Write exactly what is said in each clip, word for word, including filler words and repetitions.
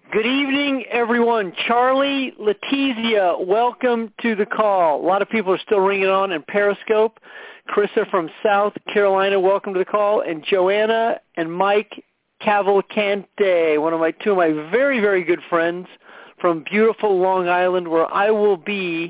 Good evening, everyone. Charlie Letizia, welcome to the call. A lot of people are still ringing on in Periscope. Carissa from South Carolina, welcome to the call. And Joanna and Mike Cavalcante, one of my two of my very, very good friends from beautiful Long Island, where I will be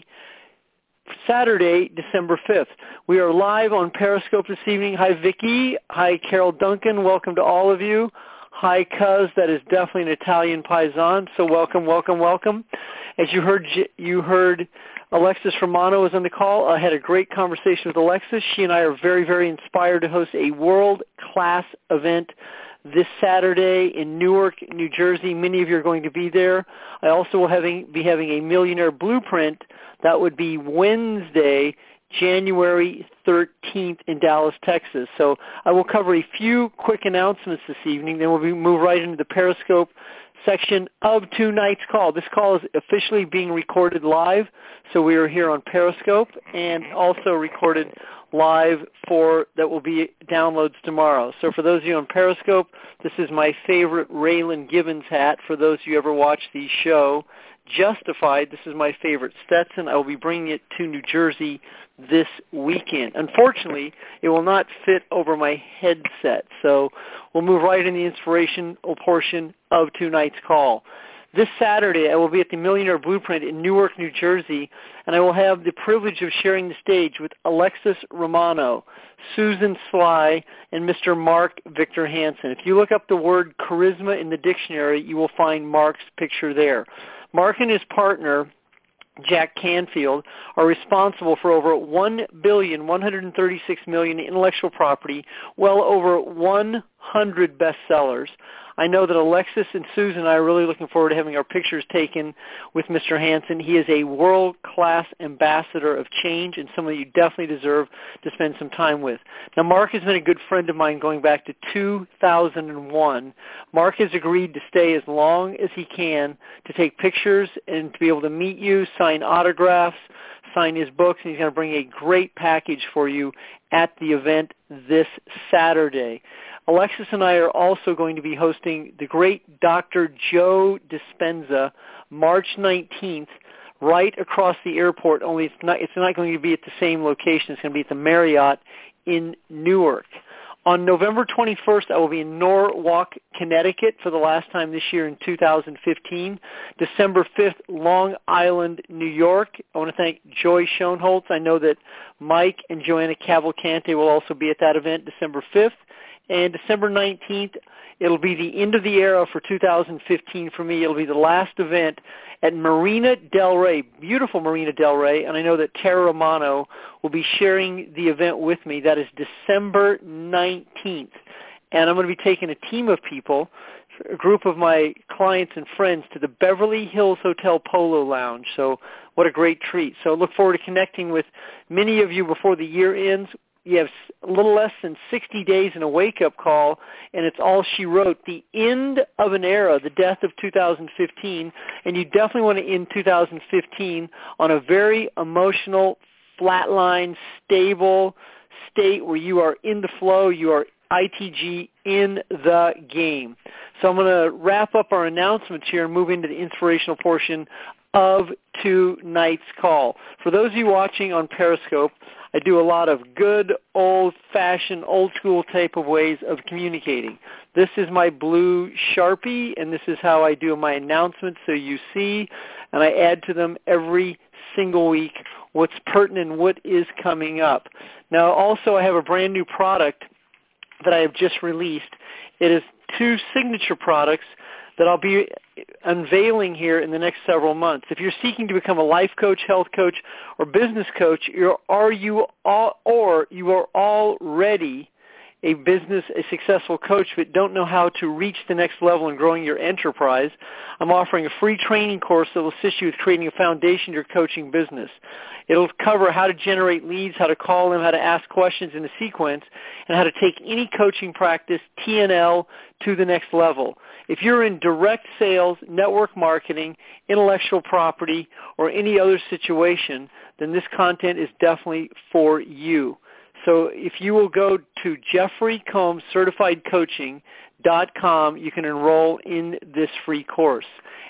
Saturday, December fifth. We are live on Periscope this evening. Hi, Vicky. Hi, Carol Duncan. Welcome to all of you. Hi, Cuz. That is definitely an Italian paisan. So welcome, welcome, welcome. As you heard, you heard Alexis Romano was on the call. I had a great conversation with Alexis. She and I are very, very inspired to host a world-class event this Saturday in Newark, New Jersey. Many of you are going to be there. I also will having, be having a Millionaire Blueprint. That would be Wednesday, January thirteenth in Dallas, Texas. So I will cover a few quick announcements this evening. Then we'll be, move right into the Periscope section of tonight's call. This call is officially being recorded live, so we are here on Periscope and also recorded live for that will be downloads tomorrow. So for those of you on Periscope, this is my favorite Raylan Gibbons hat. For those of you who ever watch the show Justified, this is my favorite Stetson. I will be bringing it to New Jersey this weekend. Unfortunately, it will not fit over my headset, so we'll move right in the inspirational portion of tonight's call. This Saturday, I will be at the Millionaire Blueprint in Newark, New Jersey, and I will have the privilege of sharing the stage with Alexis Romano, Susan Sly, and Mister Mark Victor Hansen. If you look up the word charisma in the dictionary, you will find Mark's picture there. Mark and his partner, Jack Canfield, are responsible for over one billion one hundred thirty-six million dollars intellectual property, well over one hundred bestsellers. I know that Alexis and Susan and I are really looking forward to having our pictures taken with Mister Hansen. He is a world-class ambassador of change and someone you definitely deserve to spend some time with. Now, Mark has been a good friend of mine going back to two thousand one. Mark has agreed to stay as long as he can to take pictures and to be able to meet you, sign autographs, sign his books, and he's going to bring a great package for you at the event this Saturday. Alexis and I are also going to be hosting the great Doctor Joe Dispenza March nineteenth right across the airport, only it's not, it's not going to be at the same location. It's going to be at the Marriott in Newark. On November twenty-first, I will be in Norwalk, Connecticut for the last time this year in two thousand fifteen. December fifth, Long Island, New York. I want to thank Joy Schoenholtz. I know that Mike and Joanna Cavalcante will also be at that event December fifth. And December nineteenth, it'll be the end of the era for two thousand fifteen for me. It'll be the last event at Marina Del Rey, beautiful Marina Del Rey, and I know that Tara Romano will be sharing the event with me. That is December nineteenth. And I'm going to be taking a team of people, a group of my clients and friends, to the Beverly Hills Hotel Polo Lounge. So what a great treat. So look forward to connecting with many of you before the year ends. You have a little less than sixty days in a wake-up call, and it's all she wrote, the end of an era, the death of two thousand fifteen, and you definitely want to end two thousand fifteen on a very emotional, flatline, stable state where you are in the flow, you are I T G in the game. So I'm going to wrap up our announcements here and move into the inspirational portion of tonight's call. For those of you watching on Periscope, I do a lot of good, old-fashioned, old-school type of ways of communicating. This is my blue Sharpie, and this is how I do my announcements so you see, and I add to them every single week what's pertinent and what is coming up. Now, also, I have a brand new product that I have just released. It is two signature products that I'll be unveiling here in the next several months. If you're seeking to become a life coach, health coach, or business coach, you're, are you all, or you are already a business, a successful coach, but don't know how to reach the next level in growing your enterprise, I'm offering a free training course that will assist you with creating a foundation to your coaching business. It'll cover how to generate leads, how to call them, how to ask questions in a sequence, and how to take any coaching practice, T N L, to the next level. If you're in direct sales, network marketing, intellectual property, or any other situation, then this content is definitely for you. So if you will go to Jeffrey Combs Certified Coaching dot com, you can enroll in this free course.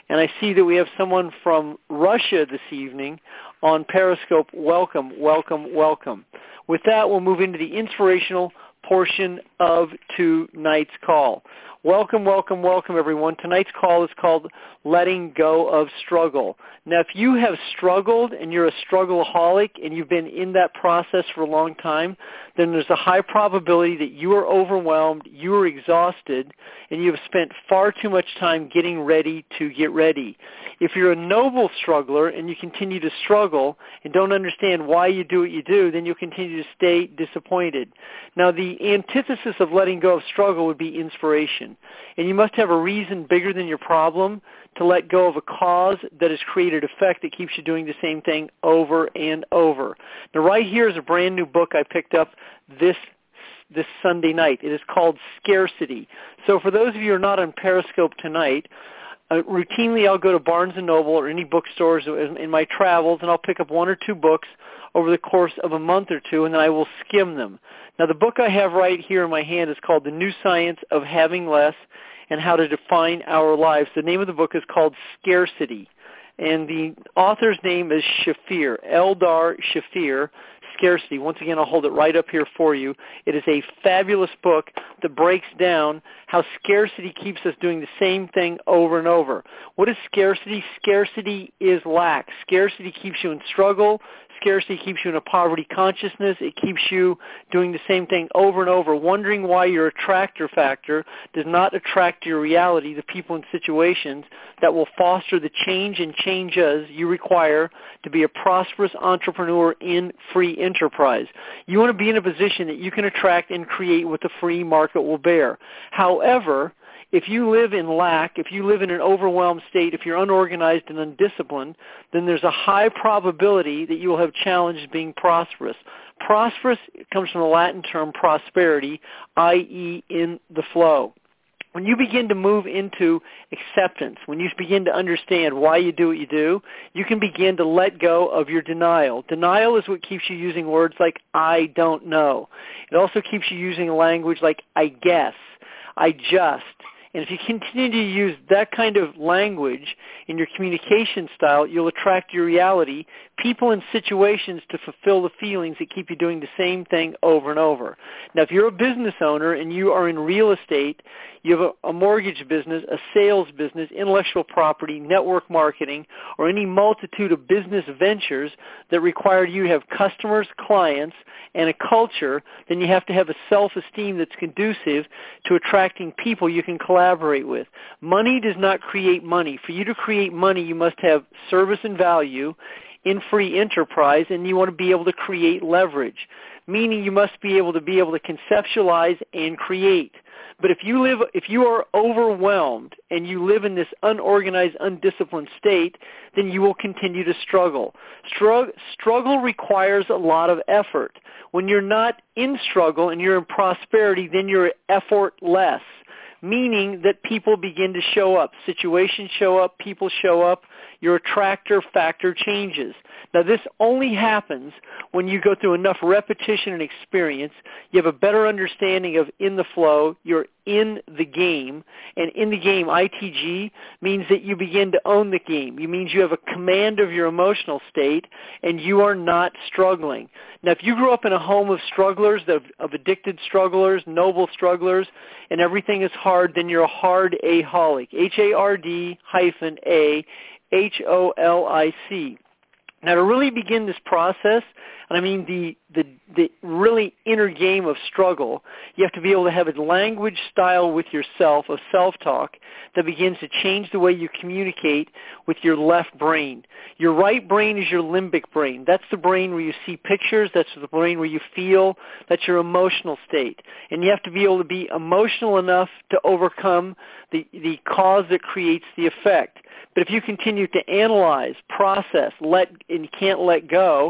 And I see that we have someone from Russia this evening on Periscope. Welcome, welcome, welcome. With that, we'll move into the inspirational portion of tonight's call. Welcome, welcome, welcome, everyone. Tonight's call is called Letting Go of Struggle. Now, if you have struggled and you're a struggleaholic and you've been in that process for a long time, then there's a high probability that you are overwhelmed, you are exhausted, and you have spent far too much time getting ready to get ready. If you're a noble struggler and you continue to struggle and don't understand why you do what you do, then you'll continue to stay disappointed. Now, the antithesis of letting go of struggle would be inspiration. And you must have a reason bigger than your problem to let go of a cause that has created effect that keeps you doing the same thing over and over. Now, right here is a brand new book I picked up this this Sunday night. It is called Scarcity. So for those of you who are not on Periscope tonight, uh, routinely I'll go to Barnes and Noble or any bookstores in, in my travels, and I'll pick up one or two books over the course of a month or two, and then I will skim them. Now, the book I have right here in my hand is called The New Science of Having Less and How to Define Our Lives. The name of the book is called Scarcity, and the author's name is Shafir, Eldar Shafir, Scarcity. Once again, I'll hold it right up here for you. It is a fabulous book that breaks down how scarcity keeps us doing the same thing over and over. What is scarcity? Scarcity is lack. Scarcity keeps you in struggle. Scarcity keeps you in a poverty consciousness. It keeps you doing the same thing over and over, wondering why your attractor factor does not attract your reality, the people and situations that will foster the change and changes you require to be a prosperous entrepreneur in free enterprise. You want to be in a position that you can attract and create what the free market will bear. However, if you live in lack, if you live in an overwhelmed state, if you're unorganized and undisciplined, then there's a high probability that you will have challenges being prosperous. Prosperous comes from the Latin term prosperity, that is in the flow. When you begin to move into acceptance, when you begin to understand why you do what you do, you can begin to let go of your denial. Denial is what keeps you using words like, I don't know. It also keeps you using language like, I guess, I just. And if you continue to use that kind of language in your communication style, you'll attract your reality, people and situations to fulfill the feelings that keep you doing the same thing over and over. Now, if you're a business owner and you are in real estate, you have a, a mortgage business, a sales business, intellectual property, network marketing, or any multitude of business ventures that require you to have customers, clients, and a culture, then you have to have a self-esteem that's conducive to attracting people you can collaborate with. Money does not create money. For you to create money, you must have service and value in free enterprise, and you want to be able to create leverage, meaning you must be able to be able to conceptualize and create. But if you live, if you are overwhelmed and you live in this unorganized, undisciplined state, then you will continue to struggle. Struggle, struggle requires a lot of effort. When you're not in struggle and you're in prosperity, then you're effortless, meaning that people begin to show up. Situations show up, people show up, your attractor factor changes. Now, this only happens when you go through enough repetition and experience. You have a better understanding of in the flow. You're in the game. And in the game, I T G, means that you begin to own the game. It means you have a command of your emotional state, and you are not struggling. Now, if you grew up in a home of strugglers, of, of addicted strugglers, noble strugglers, and everything is hard, then you're a hard-aholic, H A R D hyphen A H O L I C. Now, to really begin this process, and I mean the, the, the really inner game of struggle, you have to be able to have a language style with yourself, of self-talk, that begins to change the way you communicate with your left brain. Your right brain is your limbic brain. That's the brain where you see pictures. That's the brain where you feel. That's your emotional state. And you have to be able to be emotional enough to overcome the, the cause that creates the effect. But if you continue to analyze, process, let, and you can't let go,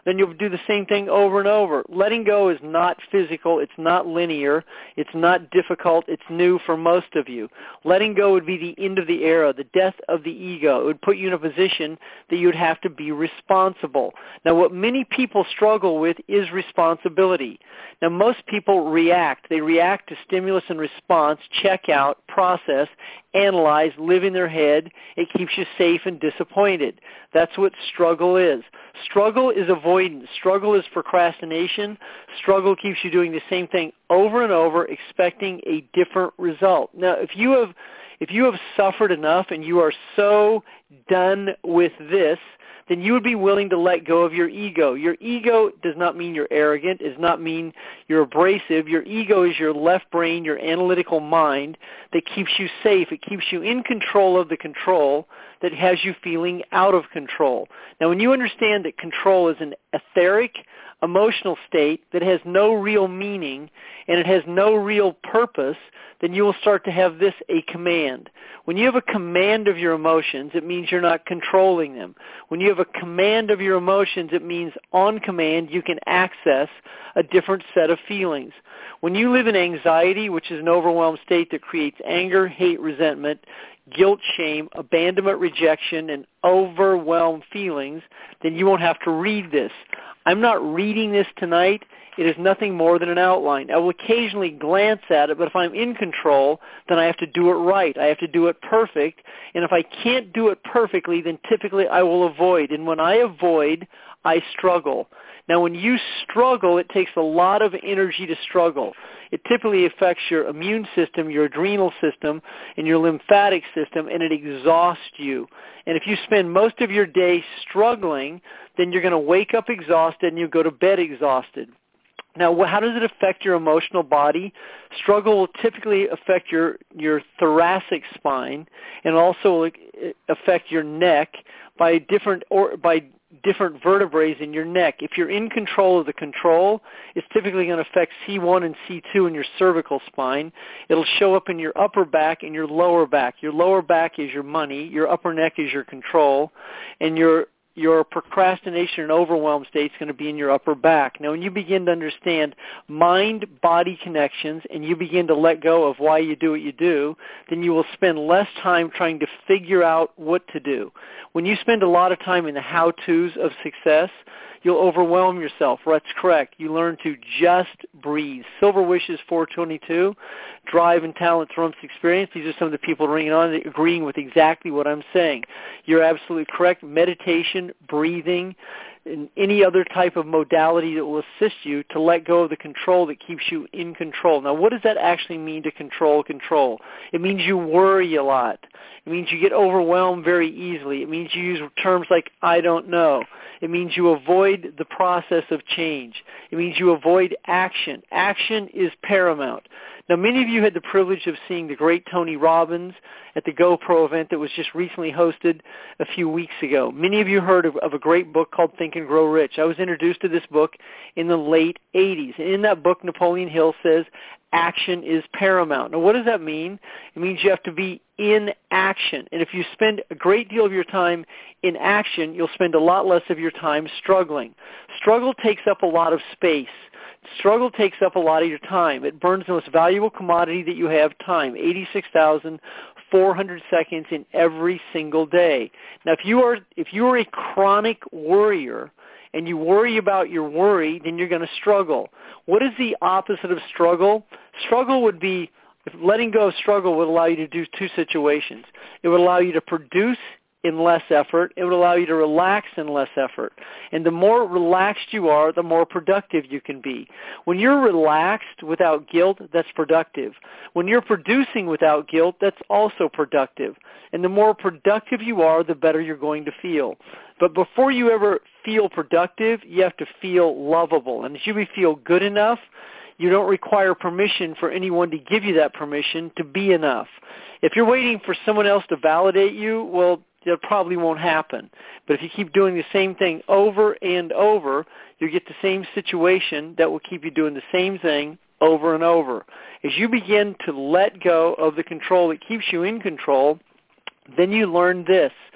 then you'll do the same thing over and over. Letting go is not physical. It's not linear. It's not difficult. It's new for most of you. Letting go would be the end of the era, the death of the ego. It would put you in a position that you would have to be responsible. Now, what many people struggle with is responsibility. Now, most people react. They react to stimulus and response, check out, process, analyze, live in their head. It keeps you safe and disappointed. That's what struggle is. Struggle is avoidance. Struggle is procrastination. Struggle keeps you doing the same thing over and over, expecting a different result. Now, if you have if you have suffered enough and you are so done with this, then you would be willing to let go of your ego. Your ego does not mean you're arrogant. It does not mean you're abrasive. Your ego is your left brain, your analytical mind that keeps you safe. It keeps you in control of the control that has you feeling out of control. Now, when you understand that control is an etheric, emotional state that has no real meaning and it has no real purpose, then you will start to have this, a command. When you have a command of your emotions, it means you're not controlling them. When you have a command of your emotions, it means on command you can access a different set of feelings. When you live in anxiety, which is an overwhelmed state that creates anger, hate, resentment, guilt, shame, abandonment, rejection, and overwhelmed feelings, then you won't have to read this. I'm not reading this tonight. It is nothing more than an outline. I will occasionally glance at it, but if I'm in control, then I have to do it right. I have to do it perfect. And if I can't do it perfectly, then typically I will avoid. And when I avoid, I struggle. Now, when you struggle, it takes a lot of energy to struggle. It typically affects your immune system, your adrenal system, and your lymphatic system, and it exhausts you. And if you spend most of your day struggling, then you're going to wake up exhausted and you go to bed exhausted. Now, how does it affect your emotional body? Struggle will typically affect your, your thoracic spine and also affect your neck by different or by different vertebrae in your neck. If you're in control of the control, it's typically going to affect C one and C two in your cervical spine. It'll show up in your upper back and your lower back. Your lower back is your money, your upper neck is your control, and your your procrastination and overwhelm state is going to be in your upper back. Now, when you begin to understand mind-body connections and you begin to let go of why you do what you do, then you will spend less time trying to figure out what to do. When you spend a lot of time in the how-tos of success, you'll overwhelm yourself. That's correct. You learn to just breathe. Silver Wishes four twenty-two, Drive and Talent Trumps Experience. These are some of the people ringing on agreeing with exactly what I'm saying. You're absolutely correct. Meditation, breathing, and any other type of modality that will assist you to let go of the control that keeps you in control. Now, what does that actually mean to control control? It means you worry a lot. It means you get overwhelmed very easily. It means you use terms like, I don't know. It means you avoid the process of change. It means you avoid action. Action is paramount. Now, many of you had the privilege of seeing the great Tony Robbins at the GoPro event that was just recently hosted a few weeks ago. Many of you heard of, of a great book called Think and Grow Rich. I was introduced to this book in the late eighties. And in that book, Napoleon Hill says, action is paramount. Now, what does that mean? It means you have to be in action. And if you spend a great deal of your time in action, you'll spend a lot less of your time struggling. Struggle takes up a lot of space. Struggle takes up a lot of your time. It burns the most valuable commodity that you have, time, eighty-six thousand four hundred seconds in every single day. Now, if you are if you are a chronic worrier and you worry about your worry, then you're going to struggle. What is the opposite of struggle? Struggle would be, if letting go of struggle would allow you to do two situations. It would allow you to produce in less effort. It would allow you to relax in less effort. And the more relaxed you are, the more productive you can be. When you're relaxed without guilt, that's productive. When you're producing without guilt, that's also productive. And the more productive you are, the better you're going to feel. But before you ever feel productive, you have to feel lovable. And as you feel good enough, you don't require permission for anyone to give you that permission to be enough. If you're waiting for someone else to validate you, well, that probably won't happen. But if you keep doing the same thing over and over, you get the same situation that will keep you doing the same thing over and over. As you begin to let go of the control that keeps you in control, then you learn this.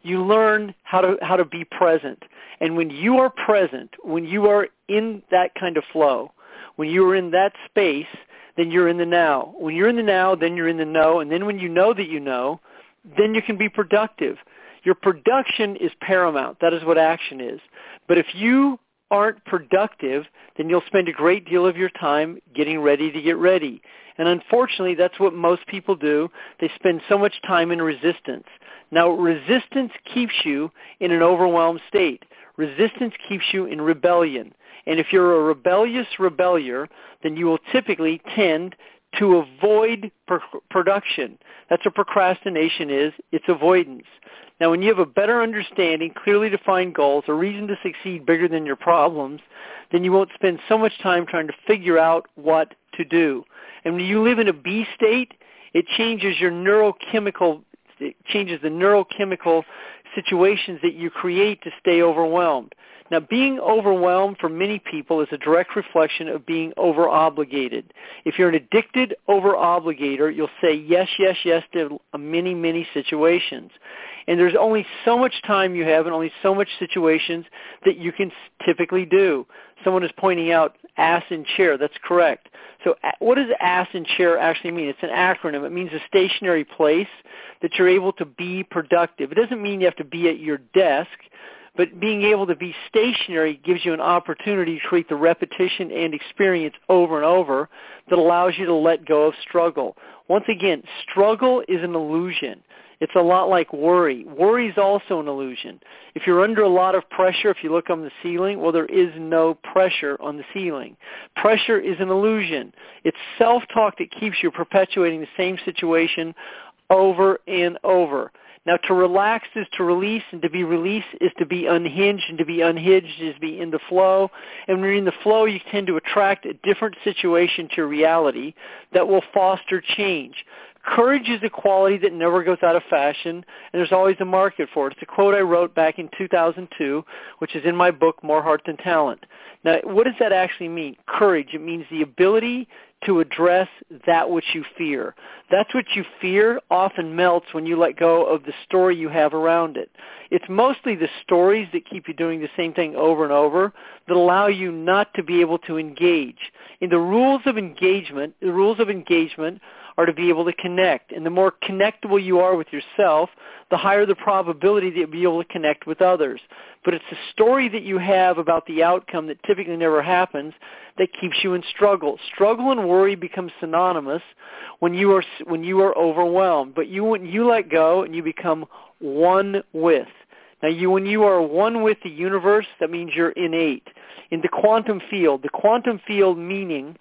you learn how to how to be present. And when you are present, when you are in that kind of flow, when you are in that space, then you're in the now. When you're in the now, then you're in the know. And then when you know that you know, then you can be productive. Your production is paramount. That is what action is. But if you aren't productive, then you'll spend a great deal of your time getting ready to get ready. And unfortunately, that's what most people do. They spend so much time in resistance. Now, resistance keeps you in an overwhelmed state. Resistance keeps you in rebellion. And if you're a rebellious rebellier, then you will typically tend to avoid pr- production. That's what procrastination is. It's avoidance. Now, when you have a better understanding, clearly defined goals, a reason to succeed bigger than your problems, then you won't spend so much time trying to figure out what to do. And when you live in a B state, it changes your neurochemical, it changes the neurochemical situations that you create to stay overwhelmed. Now, being overwhelmed for many people is a direct reflection of being over-obligated. If you're an addicted over-obligator, you'll say yes, yes, yes to many, many situations. And there's only so much time you have and only so much situations that you can typically do. Someone is pointing out ass in chair. That's correct. So what does ass in chair actually mean? It's an acronym. It means a stationary place that you're able to be productive. It doesn't mean you have to be at your desk, but being able to be stationary gives you an opportunity to create the repetition and experience over and over that allows you to let go of struggle. Once again, struggle is an illusion. It's a lot like worry. Worry is also an illusion. If you're under a lot of pressure, if you look on the ceiling, well, there is no pressure on the ceiling. Pressure is an illusion. It's self-talk that keeps you perpetuating the same situation over and over. Now, to relax is to release, and to be released is to be unhinged, and to be unhinged is to be in the flow. And when you're in the flow, you tend to attract a different situation to reality that will foster change. Courage is a quality that never goes out of fashion, and there's always a market for it. It's a quote I wrote back in two thousand two, which is in my book, More Heart Than Talent. Now, what does that actually mean? Courage. It means the ability to address that which you fear. That's what you fear often melts when you let go of the story you have around it. It's mostly the stories that keep you doing the same thing over and over that allow you not to be able to engage. In the rules of engagement, the rules of engagement are to be able to connect. And the more connectable you are with yourself, the higher the probability that you'll be able to connect with others. But it's the story that you have about the outcome that typically never happens that keeps you in struggle. Struggle and worry become synonymous when you are when you are overwhelmed. But you when you let go and you become one with. Now, you when you are one with the universe, that means you're innate. In the quantum field, the quantum field meaning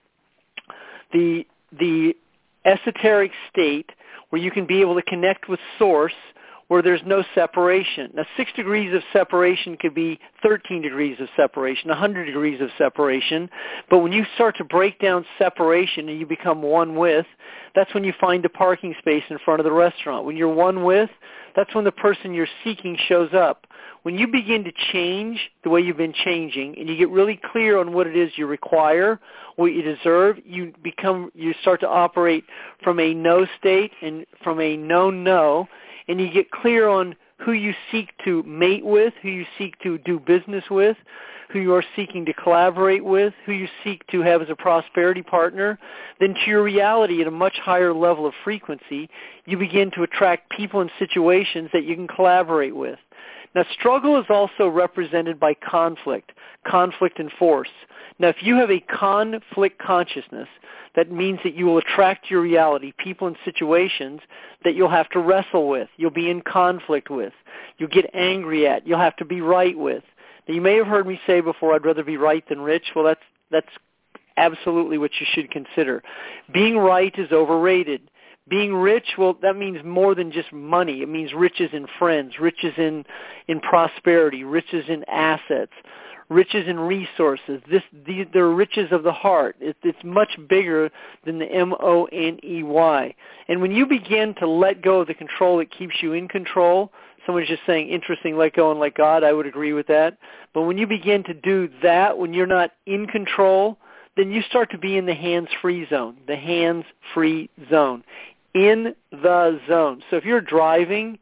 the the esoteric state where you can be able to connect with source where there's no separation. Now, six degrees of separation could be thirteen degrees of separation, one hundred degrees of separation. But when you start to break down separation and you become one with, that's when you find the parking space in front of the restaurant. When you're one with, that's when the person you're seeking shows up. When you begin to change the way you've been changing and you get really clear on what it is you require, what you deserve, you become, you start to operate from a no state and from a no-no, and you get clear on who you seek to mate with, who you seek to do business with, who you are seeking to collaborate with, who you seek to have as a prosperity partner, then to your reality at a much higher level of frequency, you begin to attract people and situations that you can collaborate with. Now, struggle is also represented by conflict, conflict and force. Now, if you have a conflict consciousness, that means that you will attract your reality, people and situations that you'll have to wrestle with, you'll be in conflict with, you'll get angry at, you'll have to be right with. Now, you may have heard me say before, I'd rather be right than rich. Well, that's that's absolutely what you should consider. Being right is overrated. Being rich, well, that means more than just money. It means riches in friends, riches in, in prosperity, riches in assets, riches in resources. This, these, they're riches of the heart. It, it's much bigger than the M O N E Y. And when you begin to let go of the control that keeps you in control, someone's just saying, interesting, let go and let God. I would agree with that. But when you begin to do that, when you're not in control, then you start to be in the hands-free zone, the hands-free zone, in the zone. So if you're driving,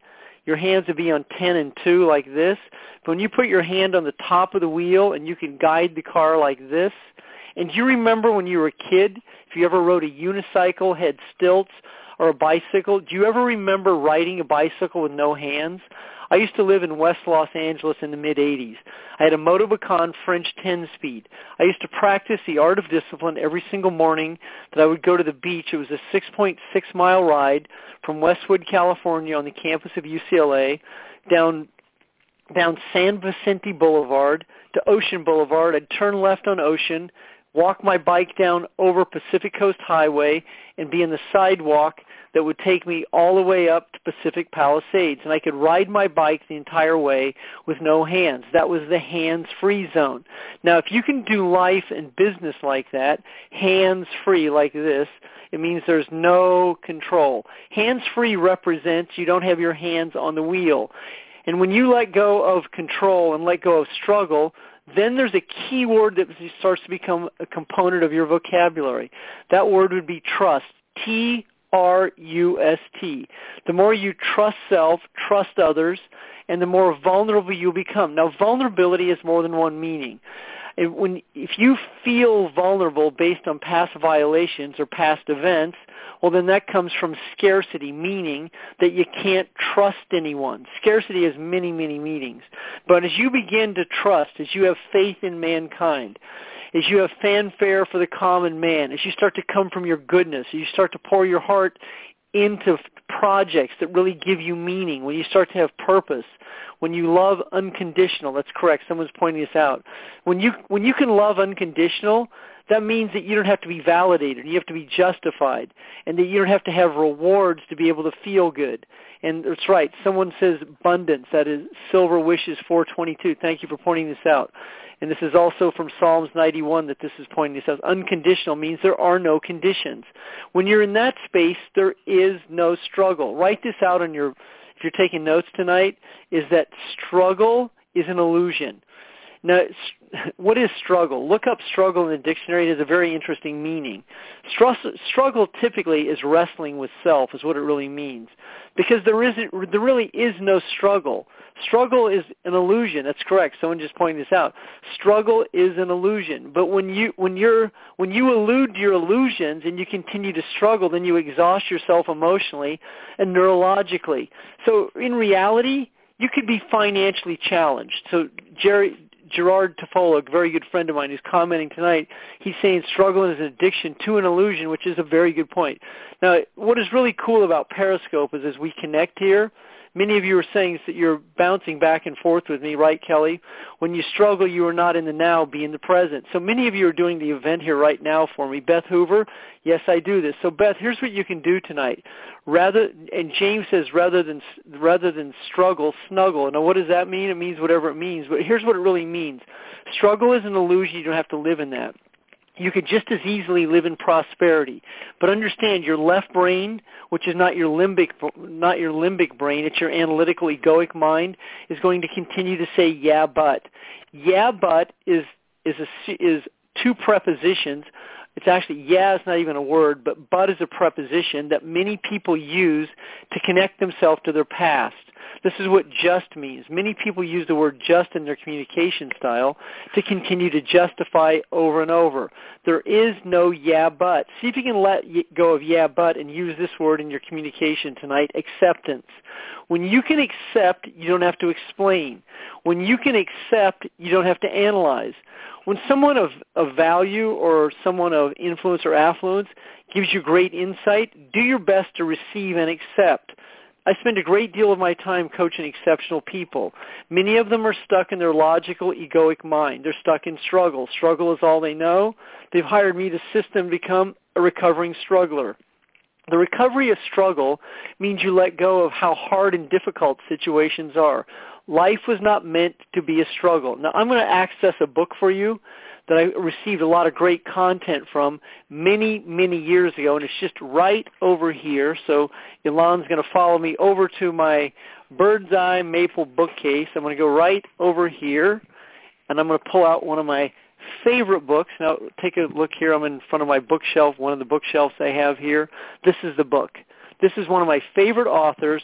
your hands would be on ten and two like this. But when you put your hand on the top of the wheel and you can guide the car like this, and do you remember when you were a kid, if you ever rode a unicycle, had stilts, or a bicycle, do you ever remember riding a bicycle with no hands? I used to live in West Los Angeles in the mid eighties. I had a Motobacan French ten-speed. I used to practice the art of discipline every single morning that I would go to the beach. It was a six point six mile ride from Westwood, California on the campus of U C L A down down San Vicente Boulevard to Ocean Boulevard. I'd turn left on Ocean, walk my bike down over Pacific Coast Highway, and be in the sidewalk that would take me all the way up to Pacific Palisades. And I could ride my bike the entire way with no hands. That was the hands-free zone. Now, if you can do life and business like that, hands-free like this, it means there's no control. Hands-free represents you don't have your hands on the wheel. And when you let go of control and let go of struggle, then there's a key word that starts to become a component of your vocabulary. That word would be trust, T R U S T. The more you trust self, trust others, and the more vulnerable you become. Now, vulnerability has more than one meaning. And when, if you feel vulnerable based on past violations or past events, well, then that comes from scarcity, meaning that you can't trust anyone. Scarcity has many, many meanings. But as you begin to trust, as you have faith in mankind, as you have fanfare for the common man, as you start to come from your goodness, as you start to pour your heart into projects that really give you meaning, when you start to have purpose, when you love unconditional, that's correct, someone's pointing this out. When you when you can love unconditional, that means that you don't have to be validated, you have to be justified, and that you don't have to have rewards to be able to feel good. And that's right, someone says abundance, that is Silver Wishes four twenty-two. Thank you for pointing this out. And this is also from Psalms ninety-one that this is pointing this out. Unconditional means there are no conditions. When you're in that space, there is no struggle. Write this out on your, if you're taking notes tonight, is that struggle is an illusion. Now, what is struggle? Look up struggle in the dictionary. It has a very interesting meaning. Struggle typically is wrestling with self, is what it really means, because there isn't, there really is no struggle. Struggle is an illusion. That's correct. Someone just pointed this out. Struggle is an illusion. But when you when you're when you elude your illusions and you continue to struggle, then you exhaust yourself emotionally and neurologically. So in reality, you could be financially challenged. So Jerry. Gerard Tofola, a very good friend of mine, who's commenting tonight, he's saying struggle is an addiction to an illusion, which is a very good point. Now, what is really cool about Periscope is as we connect here, many of you are saying that you're bouncing back and forth with me, right, Kelly? When you struggle, you are not in the now, be in the present. So many of you are doing the event here right now for me. Beth Hoover, yes, I do this. So, Beth, here's what you can do tonight. Rather, and James says rather than rather than struggle, snuggle. Now, what does that mean? It means whatever it means. But here's what it really means. Struggle is an illusion. You don't have to live in that. You could just as easily live in prosperity. But understand, your left brain, which is not your limbic, not your limbic brain, it's your analytical, egoic mind, is going to continue to say, yeah, but. Yeah, but is is a, is two prepositions. It's actually, yeah is not even a word, but but is a preposition that many people use to connect themselves to their past. This is what just means. Many people use the word just in their communication style to continue to justify over and over. There is no yeah, but. See if you can let go of yeah, but and use this word in your communication tonight, acceptance. When you can accept, you don't have to explain. When you can accept, you don't have to analyze. When someone of, of value or someone of influence or affluence gives you great insight, do your best to receive and accept. I spend a great deal of my time coaching exceptional people. Many of them are stuck in their logical, egoic mind. They're stuck in struggle. Struggle is all they know. They've hired me to assist them become a recovering struggler. The recovery of struggle means you let go of how hard and difficult situations are. Life was not meant to be a struggle. Now, I'm going to access a book for you that I received a lot of great content from many, many years ago, and it's just right over here. So Ilan's going to follow me over to my bird's eye maple bookcase. I'm going to go right over here, and I'm going to pull out one of my favorite books. Now, take a look here. I'm in front of my bookshelf, one of the bookshelves I have here. This is the book. This is one of my favorite authors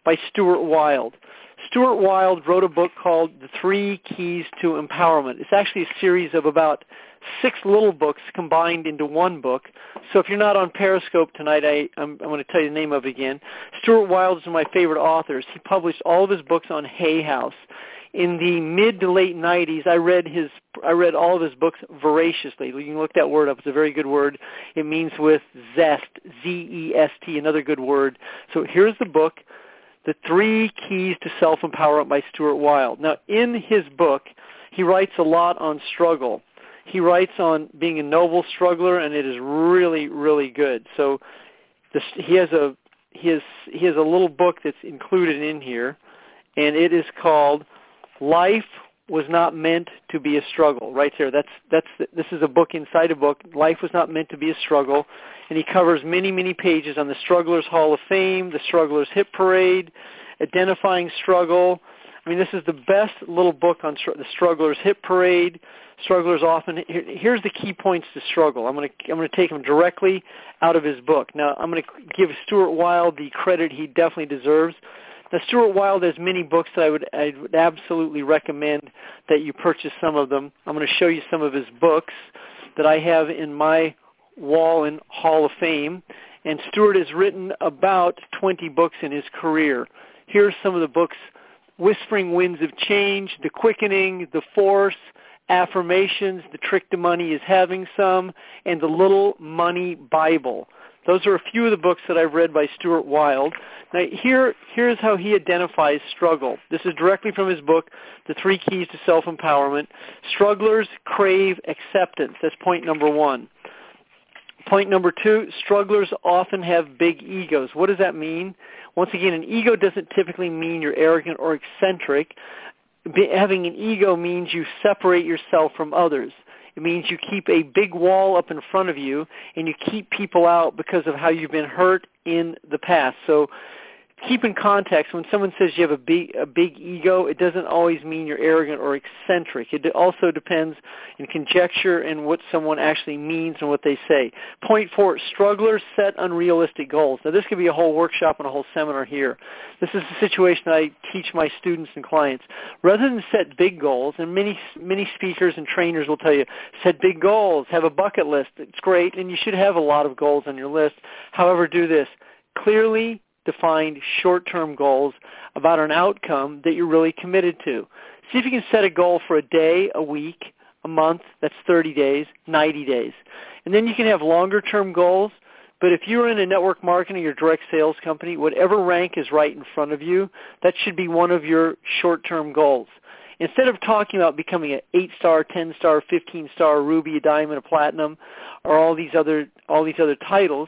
by Stuart Wilde. Stuart Wilde wrote a book called The Three Keys to Empowerment. It's actually a series of about six little books combined into one book. So if you're not on Periscope tonight, I, I'm, I'm going to tell you the name of it again. Stuart Wilde is one of my favorite authors. He published all of his books on Hay House. In the mid to late nineties, I read his I read all of his books voraciously. You can look that word up. It's a very good word. It means with zest, Z E S T, another good word. So here's the book, The Three Keys to Self-Empowerment by Stuart Wilde. Now, in his book, he writes a lot on struggle. He writes on being a noble struggler, and it is really, really good. So this, he has a he has he has a little book that's included in here, and it is called Life Was Not Meant to Be a Struggle. Right there. That's that's this is a book inside a book. Life Was Not Meant to Be a Struggle, and he covers many, many pages on the Strugglers Hall of Fame, the Strugglers Hit Parade, identifying struggle. I mean, this is the best little book on str- the Strugglers Hit Parade. Strugglers often. Here, here's the key points to struggle. I'm going to I'm going to take them directly out of his book. Now, I'm going to give Stuart Wilde the credit he definitely deserves. Now, Stuart Wilde has many books that I would I would absolutely recommend that you purchase some of them. I'm going to show you some of his books that I have in my wall in Hall of Fame. And Stuart has written about twenty books in his career. Here's some of the books: Whispering Winds of Change, The Quickening, The Force, Affirmations, The Trick to Money is Having Some, and The Little Money Bible. Those are a few of the books that I've read by Stuart Wilde. Now, here, here's how he identifies struggle. This is directly from his book, The Three Keys to Self-Empowerment. Strugglers crave acceptance. That's point number one. Point number two, strugglers often have big egos. What does that mean? Once again, an ego doesn't typically mean you're arrogant or eccentric. Be, having an ego means you separate yourself from others. It means you keep a big wall up in front of you, and you keep people out because of how you've been hurt in the past. So keep in context, when someone says you have a big, a big ego, it doesn't always mean you're arrogant or eccentric. It also depends in conjecture and what someone actually means and what they say. Point four, strugglers set unrealistic goals. Now, this could be a whole workshop and a whole seminar here. This is the situation I teach my students and clients. Rather than set big goals, and many, many speakers and trainers will tell you, set big goals, have a bucket list. It's great, and you should have a lot of goals on your list. However, do this. Clearly defined short-term goals about an outcome that you're really committed to. See if you can set a goal for a day, a week, a month. That's thirty days, ninety days. And then you can have longer-term goals. But if you're in a network marketing or direct sales company, whatever rank is right in front of you, that should be one of your short-term goals. Instead of talking about becoming an eight-star, ten-star, fifteen-star, ruby, a diamond, a platinum, or all these other all these other titles,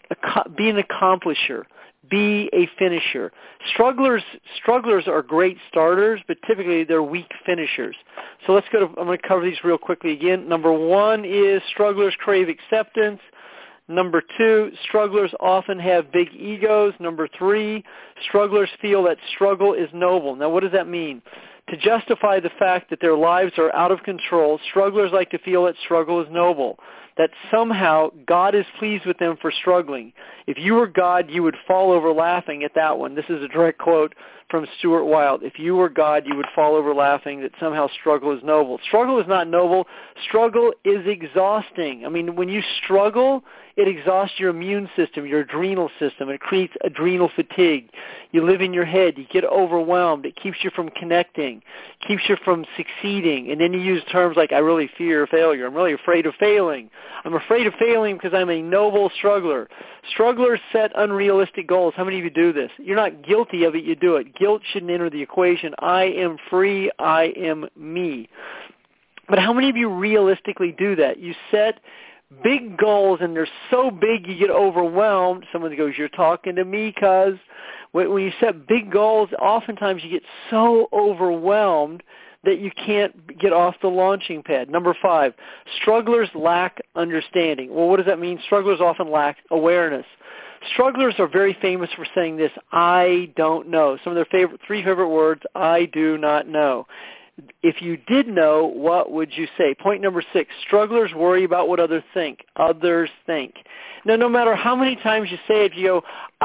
be an accomplisher. Be a finisher. Strugglers strugglers are great starters, but typically they're weak finishers. So let's go to, I'm going to cover these real quickly again. Number one is strugglers crave acceptance. Number two, strugglers often have big egos. Number three, strugglers feel that struggle is noble. Now, what does that mean? To justify the fact that their lives are out of control, strugglers like to feel that struggle is noble, that somehow God is pleased with them for struggling. If you were God, you would fall over laughing at that one. This is a direct quote from Stuart Wilde. If you were God, you would fall over laughing that somehow struggle is noble. Struggle is not noble. Struggle is exhausting. I mean, when you struggle, it exhausts your immune system, your adrenal system. It creates adrenal fatigue. You live in your head. You get overwhelmed. It keeps you from connecting, keeps you from succeeding. And then you use terms like, I really fear failure. I'm really afraid of failing. I'm afraid of failing because I'm a noble struggler. Strugglers set unrealistic goals. How many of you do this? You're not guilty of it. You do it. Guilt shouldn't enter the equation. I am free. I am me. But how many of you realistically do that? You set big goals, and they're so big you get overwhelmed. Someone goes, you're talking to me, cuz. When you set big goals, oftentimes you get so overwhelmed that you can't get off the launching pad. Number five, strugglers lack understanding. Well, what does that mean? Strugglers often lack awareness. Strugglers are very famous for saying this, I don't know. Some of their favorite, three favorite words, I do not know. If you did know, what would you say? Point number six, strugglers worry about what others think. Others think. Now, no matter how many times you say it, you go,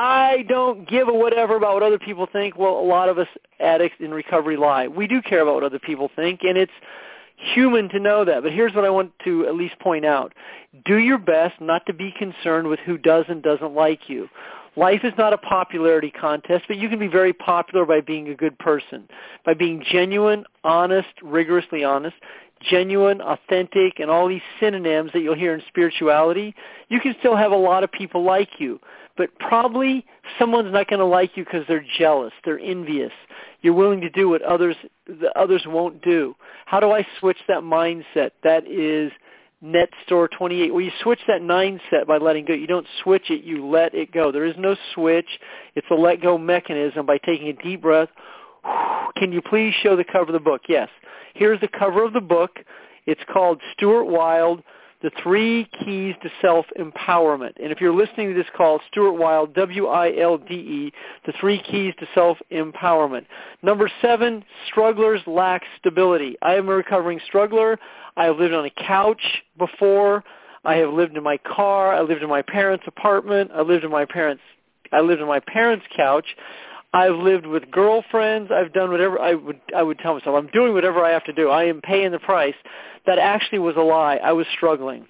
I don't give a whatever about what other people think. Well, a lot of us addicts in recovery lie. We do care about what other people think, and it's human to know that. But here's what I want to at least point out. Do your best not to be concerned with who does and doesn't like you. Life is not a popularity contest, but you can be very popular by being a good person, by being genuine, honest, rigorously honest, genuine, authentic, and all these synonyms that you'll hear in spirituality. You can still have a lot of people like you, but probably someone's not going to like you because they're jealous, they're envious. You're willing to do what others the others won't do. How do I switch that mindset? That is Net Store twenty-eight. Well, you switch that mindset by letting go. You don't switch it, you let it go. There is no switch. It's a let go mechanism by taking a deep breath. Can you please show the cover of the book? Yes. Here's the cover of the book. It's called Stuart Wilde, The Three Keys to Self-Empowerment. And if you're listening to this call, Stuart Wilde, W I L D E, The Three Keys to Self-Empowerment. Number seven, strugglers lack stability. I am a recovering struggler. I have lived on a couch before. I have lived in my car. I lived in my parents' apartment. I lived in my parents' I lived in my parents' couch. I've lived with girlfriends. I've done whatever I would I would tell myself. I'm doing whatever I have to do. I am paying the price. That actually was a lie. I was struggling.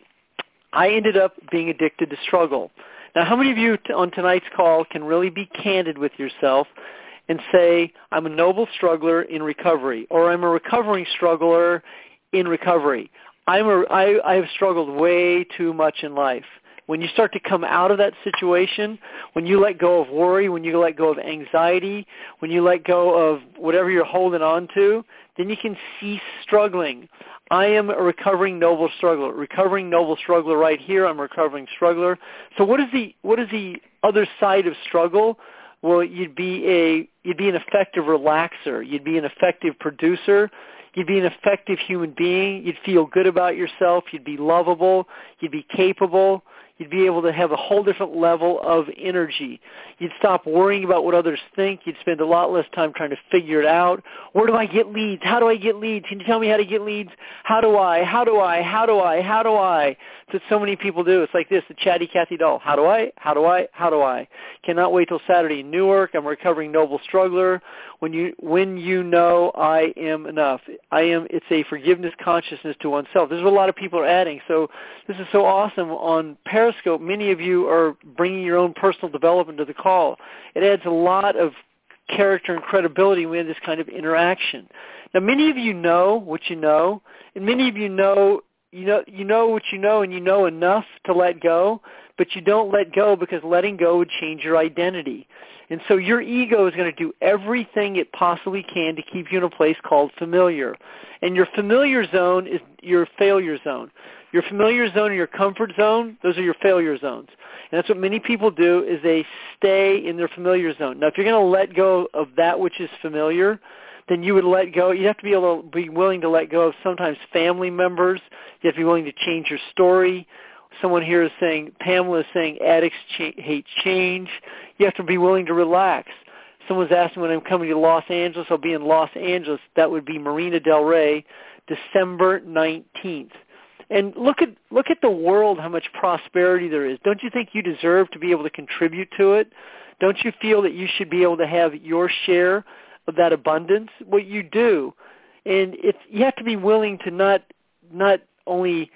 I ended up being addicted to struggle. Now, how many of you t- on tonight's call can really be candid with yourself and say, I'm a noble struggler in recovery, or I'm a recovering struggler in recovery? I'm a, I, I have struggled way too much in life. When you start to come out of that situation, when you let go of worry, when you let go of anxiety, when you let go of whatever you're holding on to, then you can cease struggling. I am a recovering noble struggler. Recovering noble struggler right here. I'm a recovering struggler. So what is the what is the other side of struggle? Well, you'd be a you'd be an effective relaxer. You'd be an effective producer. You'd be an effective human being. You'd feel good about yourself. You'd be lovable. You'd be capable. You'd be able to have a whole different level of energy. You'd stop worrying about what others think. You'd spend a lot less time trying to figure it out. Where do I get leads? How do I get leads? Can you tell me how to get leads? How do I? How do I? How do I? How do I? That's what so many people do. It's like this, the chatty Cathy doll. How do I? How do I? How do I? Cannot wait till Saturday in Newark. I'm a recovering noble struggler. When you when you know I am enough. I am. It's a forgiveness consciousness to oneself. This is what a lot of people are adding. So this is so awesome. On Periscope, many of you are bringing your own personal development to the call. It adds a lot of character and credibility when we have this kind of interaction. Now, many of you know what you know, and many of you know you know you know what you know, and you know enough to let go, but you don't let go because letting go would change your identity. And so your ego is going to do everything it possibly can to keep you in a place called familiar. And your familiar zone is your failure zone. Your familiar zone and your comfort zone, those are your failure zones. And that's what many people do, is they stay in their familiar zone. Now, if you're going to let go of that which is familiar, then you would let go. You have to be able to be willing to let go of sometimes family members. You have to be willing to change your story. Someone here is saying, Pamela is saying, addicts cha- hate change. You have to be willing to relax. Someone's asking when I'm coming to Los Angeles. I'll be in Los Angeles. That would be Marina Del Rey, December nineteenth. And look at look at the world, how much prosperity there is. Don't you think you deserve to be able to contribute to it? Don't you feel that you should be able to have your share of that abundance? Well, you do. And it's, you have to be willing to not not only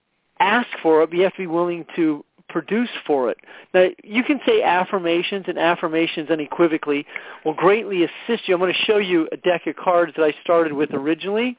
ask for it, but you have to be willing to produce for it. Now, you can say affirmations, and affirmations unequivocally will greatly assist you. I'm going to show you a deck of cards that I started with originally.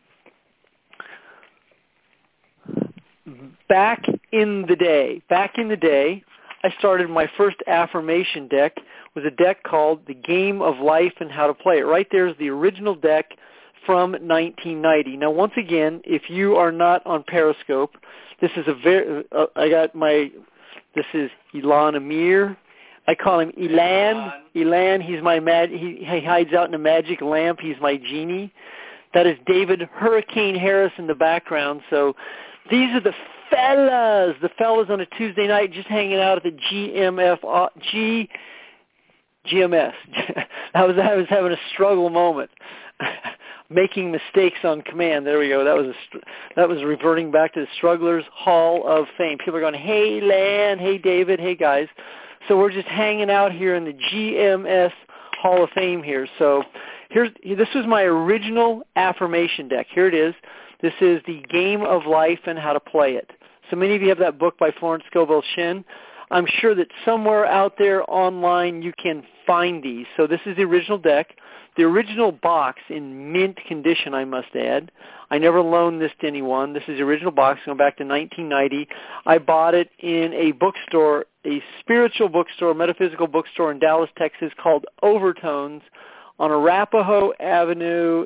Back in the day, back in the day, I started my first affirmation deck with a deck called The Game of Life and How to Play It. Right there is the original deck from nineteen ninety. Now, once again, if you are not on Periscope, this is a very, uh, I got my, this is Ilan Amir. I call him Elan. Elan, he's my mag, he, he hides out in a magic lamp. He's my genie. That is David Hurricane Harris in the background. So these are the fellas, the fellas on a Tuesday night just hanging out at the G M F, G, G M S. I was, I was having a struggle moment. making mistakes on command. There we go. That was a, that was reverting back to the Strugglers Hall of Fame. People are going, hey, Lan, hey, David, hey, guys. So we're just hanging out here in the G M S Hall of Fame here. So here's this was my original affirmation deck. Here it is. This is the Game of Life and How to Play It. So many of you have that book by Florence Scovel Shinn. I'm sure that somewhere out there online you can find these. So this is the original deck. The original box in mint condition, I must add. I never loaned this to anyone. This is the original box going back to nineteen ninety. I bought it in a bookstore, a spiritual bookstore, metaphysical bookstore in Dallas, Texas called Overtones on Arapahoe Avenue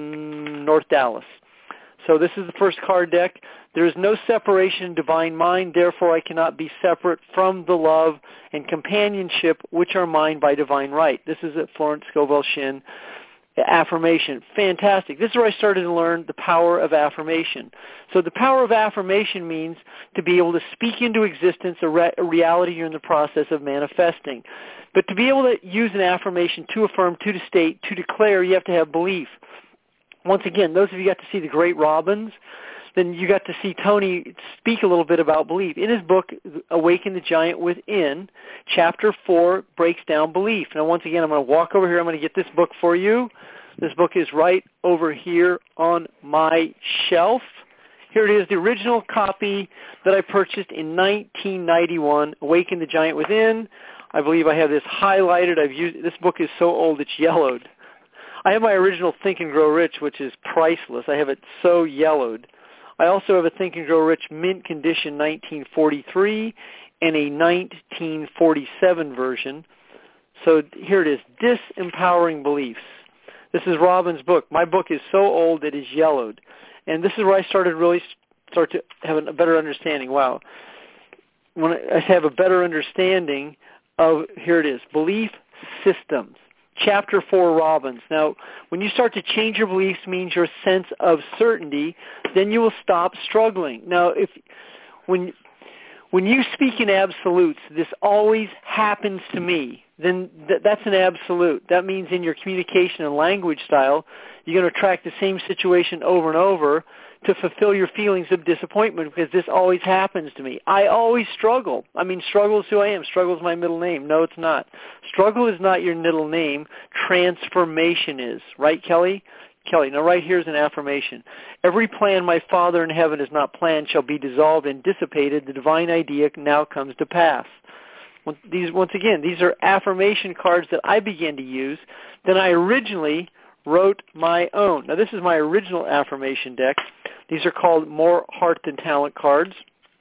in North Dallas. So this is the first card deck. There is no separation in divine mind, therefore I cannot be separate from the love and companionship which are mine by divine right. This is a Florence Scovel Shinn affirmation. Fantastic. This is where I started to learn the power of affirmation. So the power of affirmation means to be able to speak into existence a, re- a reality you're in the process of manifesting. But to be able to use an affirmation to affirm, to state, to declare, you have to have belief. Once again, those of you got to see the great Robbins, then you got to see Tony speak a little bit about belief. In his book, Awaken the Giant Within, chapter four breaks down belief. Now, once again, I'm going to walk over here. I'm going to get this book for you. This book is right over here on my shelf. Here it is, the original copy that I purchased in nineteen ninety-one, Awaken the Giant Within. I believe I have this highlighted. I've used this book is so old it's yellowed. I have my original Think and Grow Rich, which is priceless. I have it so yellowed. I also have a Think and Grow Rich mint condition nineteen forty-three and a nineteen forty-seven version. So here it is, Disempowering Beliefs. This is Robin's book. My book is so old it is yellowed. And this is where I started really start to have a better understanding. Wow. When I have a better understanding of, here it is, belief systems. Chapter four, Robbins. Now, when you start to change your beliefs means your sense of certainty, then you will stop struggling. Now, if when when you speak in absolutes, this always happens to me, then th- that's an absolute. That means in your communication and language style, you're going to attract the same situation over and over to fulfill your feelings of disappointment because this always happens to me. I always struggle. I mean, struggle is who I am. Struggle is my middle name. No, it's not. Struggle is not your middle name. Transformation is. Right, Kelly? Kelly, now right here's an affirmation. Every plan my Father in heaven has not planned shall be dissolved and dissipated. The divine idea now comes to pass. These, once again, these are affirmation cards that I began to use. Then I originally wrote my own. Now, this is my original affirmation deck. These are called More Heart Than Talent cards.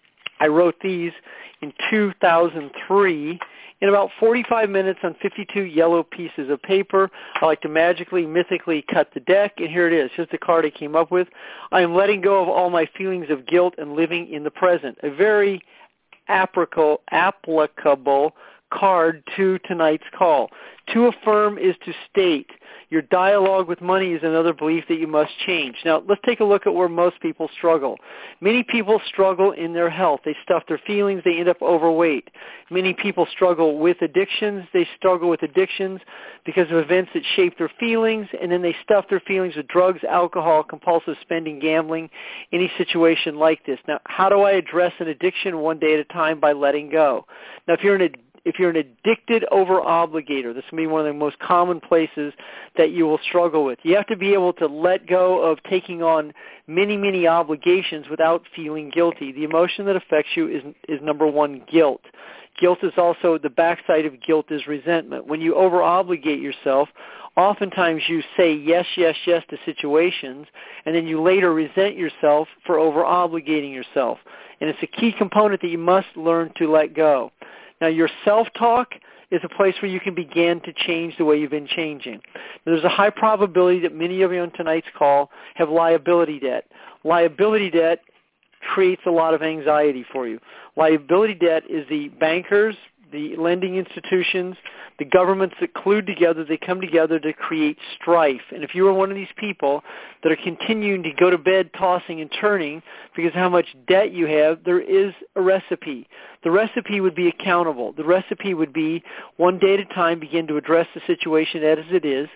I wrote these in two thousand three in about forty-five minutes on fifty-two yellow pieces of paper. I like to magically, mythically cut the deck, and here it is. Here's the card I came up with. I am letting go of all my feelings of guilt and living in the present. A very applicable, applicable card to tonight's call. To affirm is to state. Your dialogue with money is another belief that you must change. Now, let's take a look at where most people struggle. Many people struggle in their health. They stuff their feelings. They end up overweight. Many people struggle with addictions. They struggle with addictions because of events that shape their feelings, and then they stuff their feelings with drugs, alcohol, compulsive spending, gambling, any situation like this. Now, how do I address an addiction one day at a time? By letting go. Now, if you're an If you're an addicted over-obligator, this will be one of the most common places that you will struggle with. You have to be able to let go of taking on many, many obligations without feeling guilty. The emotion that affects you is, is number one, guilt. Guilt is also, the backside of guilt is resentment. When you over-obligate yourself, oftentimes you say yes, yes, yes to situations, and then you later resent yourself for over-obligating yourself. And it's a key component that you must learn to let go. Now, your self-talk is a place where you can begin to change the way you've been changing. There's a high probability that many of you on tonight's call have liability debt. Liability debt creates a lot of anxiety for you. Liability debt is the bankers, the lending institutions, the governments that collude together, they come together to create strife. And if you are one of these people that are continuing to go to bed tossing and turning because of how much debt you have, there is a recipe. The recipe would be accountable. The recipe would be one day at a time begin to address the situation as it is.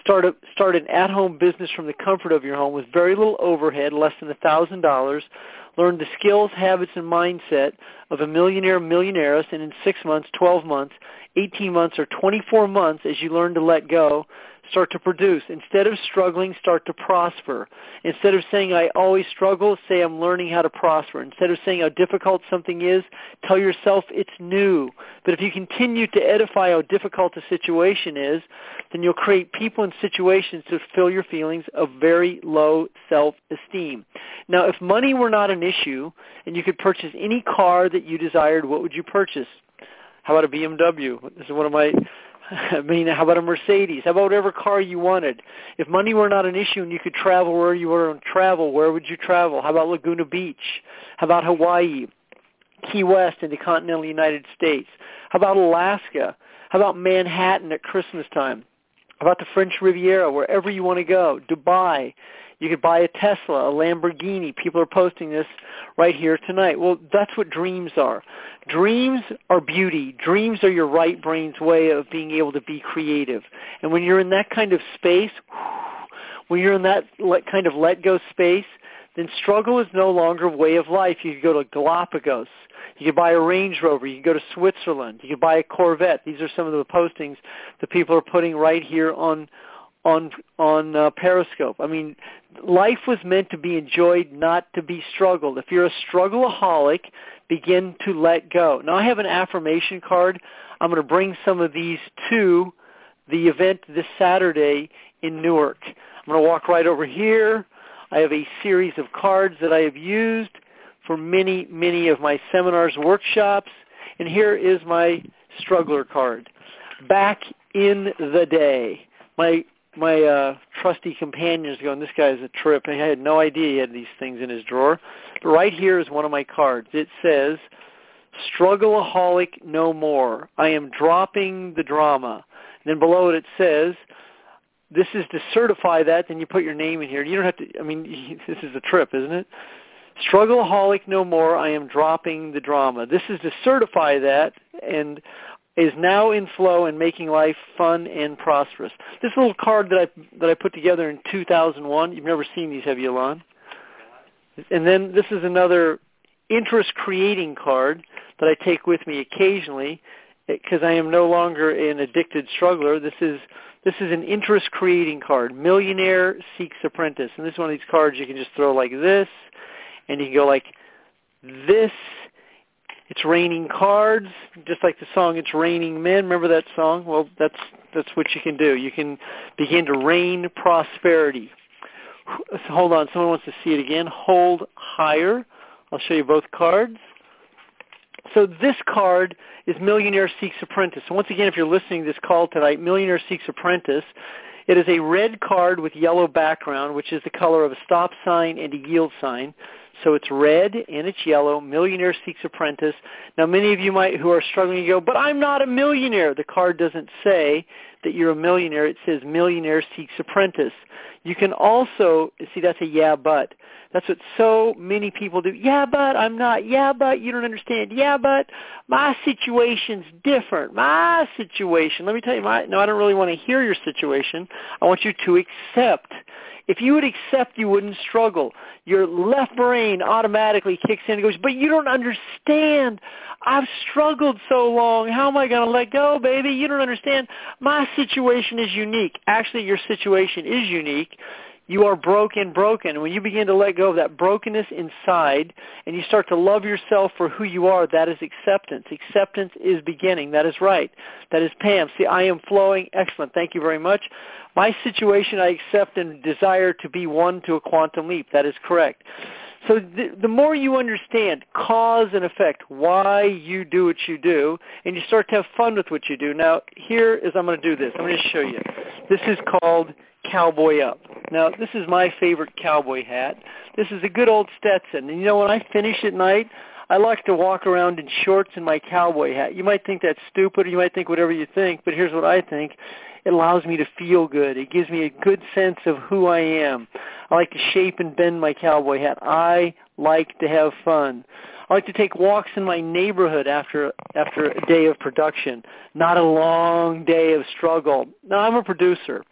Start a, start an at-home business from the comfort of your home with very little overhead, less than one thousand dollars. Learn the skills, habits, and mindset of a millionaire millionaires, and in six months, twelve months, eighteen months, or twenty-four months, as you learn to let go, start to produce. Instead of struggling, start to prosper. Instead of saying, I always struggle, say, I'm learning how to prosper. Instead of saying how difficult something is, tell yourself it's new. But if you continue to edify how difficult a situation is, then you'll create people and situations to fill your feelings of very low self-esteem. Now, if money were not an issue and you could purchase any car that you desired, what would you purchase? How about a B M W? This is one of my... I mean, how about a Mercedes? How about whatever car you wanted? If money were not an issue and you could travel where you were to travel, where would you travel? How about Laguna Beach? How about Hawaii, Key West in the continental United States? How about Alaska? How about Manhattan at Christmas time? How about the French Riviera, wherever you want to go? Dubai. You could buy a Tesla, a Lamborghini. People are posting this right here tonight. Well, that's what dreams are. Dreams are beauty. Dreams are your right brain's way of being able to be creative. And when you're in that kind of space, when you're in that kind of let-go space, then struggle is no longer a way of life. You could go to Galapagos. You could buy a Range Rover. You could go to Switzerland. You could buy a Corvette. These are some of the postings that people are putting right here on on on uh, Periscope. I mean, life was meant to be enjoyed, not to be struggled. If you're a struggleaholic, begin to let go. Now, I have an affirmation card. I'm going to bring some of these to the event this Saturday in Newark. I'm going to walk right over here. I have a series of cards that I have used for many, many of my seminars, workshops, and here is my struggler card. Back in the day, my My uh, trusty companions going, this guy is a trip. And I had no idea he had these things in his drawer. But right here is one of my cards. It says, Struggleaholic no more. I am dropping the drama. And then below it it says, this is to certify that. Then you put your name in here. You don't have to, I mean, this is a trip, isn't it? Struggleaholic no more. I am dropping the drama. This is to certify that and is now in flow and making life fun and prosperous. This little card that I that I put together in two thousand one, you've never seen these, have you, Alon? And then this is another interest-creating card that I take with me occasionally because I am no longer an addicted struggler. This is this is an interest-creating card, Millionaire Seeks Apprentice. And this is one of these cards you can just throw like this, and you can go like this. It's raining cards, just like the song It's Raining Men. Remember that song? Well, that's that's what you can do. You can begin to rain prosperity. Hold on. Someone wants to see it again. Hold higher. I'll show you both cards. So this card is Millionaire Seeks Apprentice. So once again, if you're listening to this call tonight, Millionaire Seeks Apprentice, it is a red card with yellow background, which is the color of a stop sign and a yield sign. So it's red and it's yellow, Millionaire Seeks Apprentice. Now, many of you might who are struggling, you go, but I'm not a millionaire. The card doesn't say that you're a millionaire. It says Millionaire Seeks Apprentice. You can also, see, that's a yeah, but. That's what so many people do. Yeah, but I'm not. Yeah, but you don't understand. Yeah, but my situation's different. My situation. Let me tell you, my, no, I don't really want to hear your situation. I want you to accept. If you would accept, you wouldn't struggle. Your left brain automatically kicks in and goes, but you don't understand. I've struggled so long. How am I going to let go, baby? You don't understand. My situation is unique. Actually, your situation is unique. You are broken, broken. When you begin to let go of that brokenness inside and you start to love yourself for who you are, that is acceptance. Acceptance is beginning. That is right. That is Pam. See, I am flowing. Excellent. Thank you very much. My situation I accept and desire to be one to a quantum leap. That is correct. So the, the more you understand cause and effect, why you do what you do, and you start to have fun with what you do. Now, here is, I'm going to do this. I'm going to show you. This is called Cowboy Up. Now, this is my favorite cowboy hat. This is a good old Stetson. And, you know, when I finish at night, I like to walk around in shorts and my cowboy hat. You might think that's stupid, or you might think whatever you think, but here's what I think. It allows me to feel good. It gives me a good sense of who I am. I like to shape and bend my cowboy hat. I like to have fun. I like to take walks in my neighborhood after after a day of production, not a long day of struggle. Now, I'm a producer.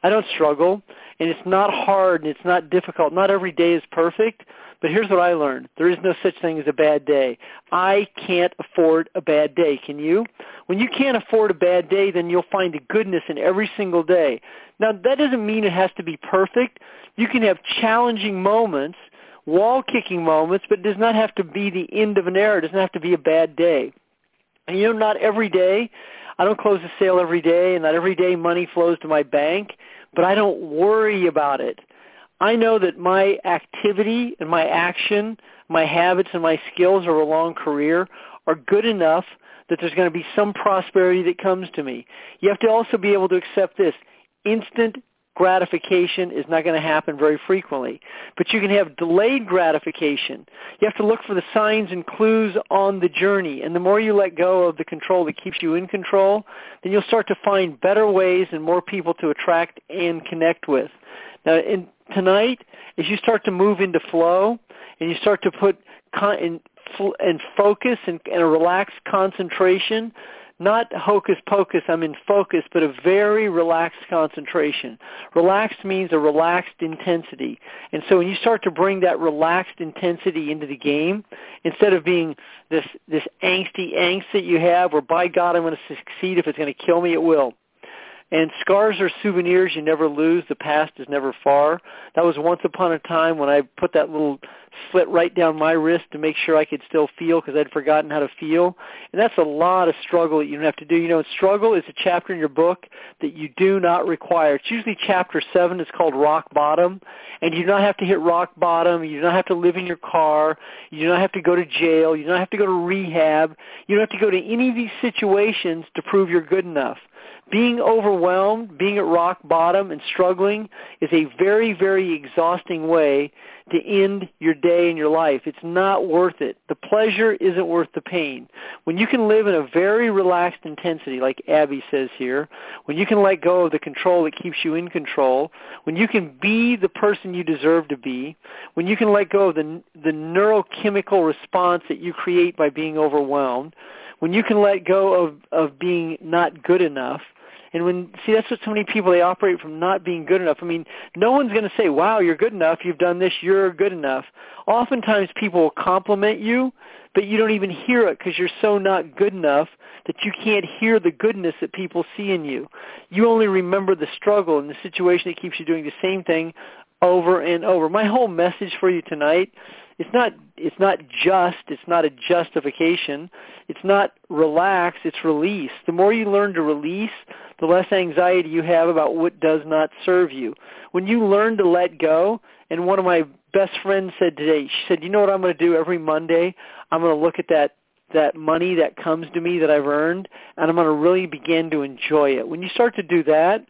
I don't struggle, and it's not hard, and it's not difficult. Not every day is perfect, but here's what I learned. There is no such thing as a bad day. I can't afford a bad day. Can you? When you can't afford a bad day, then you'll find a goodness in every single day. Now, that doesn't mean it has to be perfect. You can have challenging moments, wall-kicking moments, but it does not have to be the end of an era. It doesn't have to be a bad day. And, you know, not every day. I don't close a sale every day, and not every day money flows to my bank, but I don't worry about it. I know that my activity and my action, my habits and my skills over a long career are good enough that there's going to be some prosperity that comes to me. You have to also be able to accept this. Instant gratification is not going to happen very frequently, but you can have delayed gratification. You have to look for the signs and clues on the journey, and the more you let go of the control that keeps you in control, then you'll start to find better ways and more people to attract and connect with. Now, in, tonight, as you start to move into flow and you start to put con- in, and focus and, and a relaxed concentration, not hocus pocus, I'm in focus, but a very relaxed concentration. Relaxed means a relaxed intensity. And so when you start to bring that relaxed intensity into the game, instead of being this, this angsty angst that you have where, by God, I'm going to succeed. If it's going to kill me, it will. And scars are souvenirs you never lose. The past is never far. That was once upon a time when I put that little slit right down my wrist to make sure I could still feel because I'd forgotten how to feel. And that's a lot of struggle that you don't have to do. You know, struggle is a chapter in your book that you do not require. It's usually chapter seven. It's called Rock Bottom. And you do not have to hit rock bottom. You do not have to live in your car. You do not have to go to jail. You do not have to go to rehab. You don't have to go to any of these situations to prove you're good enough. Being overwhelmed, being at rock bottom and struggling is a very, very exhausting way to end your day and your life. It's not worth it. The pleasure isn't worth the pain. When you can live in a very relaxed intensity, like Abby says here, when you can let go of the control that keeps you in control, when you can be the person you deserve to be, when you can let go of the, the neurochemical response that you create by being overwhelmed, when you can let go of, of being not good enough, and when, see, that's what so many people, they operate from not being good enough. I mean, no one's going to say, wow, you're good enough, you've done this, you're good enough. Oftentimes people will compliment you, but you don't even hear it because you're so not good enough that you can't hear the goodness that people see in you. You only remember the struggle and the situation that keeps you doing the same thing over and over. My whole message for you tonight, it's not it's not just, it's not a justification. It's not relax, it's release. The more you learn to release, the less anxiety you have about what does not serve you. When you learn to let go, and one of my best friends said today, she said, you know what I'm going to do every Monday? I'm going to look at that that money that comes to me that I've earned, and I'm going to really begin to enjoy it. When you start to do that,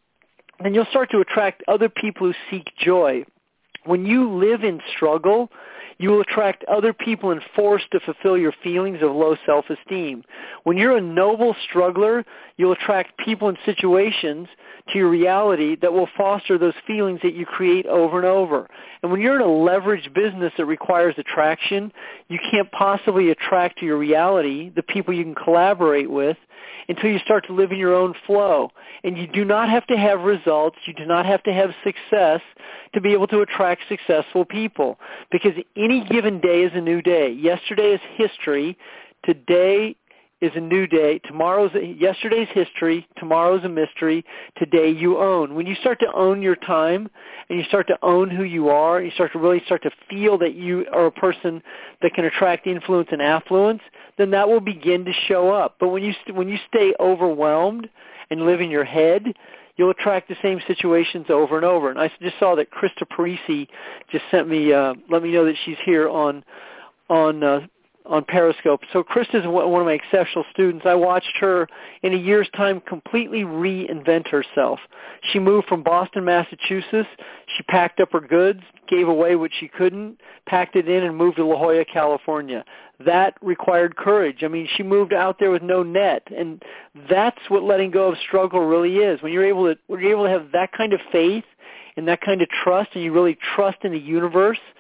then you'll start to attract other people who seek joy. When you live in struggle, you will attract other people and force to fulfill your feelings of low self-esteem. When you're a noble struggler, you'll attract people and situations to your reality that will foster those feelings that you create over and over. And when you're in a leveraged business that requires attraction, you can't possibly attract to your reality the people you can collaborate with until you start to live in your own flow. And you do not have to have results. You do not have to have success to be able to attract successful people, because any given day is a new day. Yesterday is history. Today is a new day. Tomorrow's yesterday's history. Tomorrow's a mystery. Today you own. When you start to own your time and you start to own who you are, you start to really start to feel that you are a person that can attract influence and affluence, then that will begin to show up. But when you st- when you stay overwhelmed and live in your head, you'll attract the same situations over and over. And I just saw that Krista Parisi just sent me, uh, let me know that she's here on on uh, on Periscope. So Krista is one of my exceptional students. I watched her in a year's time completely reinvent herself. She moved from Boston, Massachusetts. She packed up her goods, gave away what she couldn't, packed it in, and moved to La Jolla, California. That required courage. I mean, she moved out there with no net, and that's what letting go of struggle really is. When you're able to, when you're able to have that kind of faith and that kind of trust, and you really trust in the universe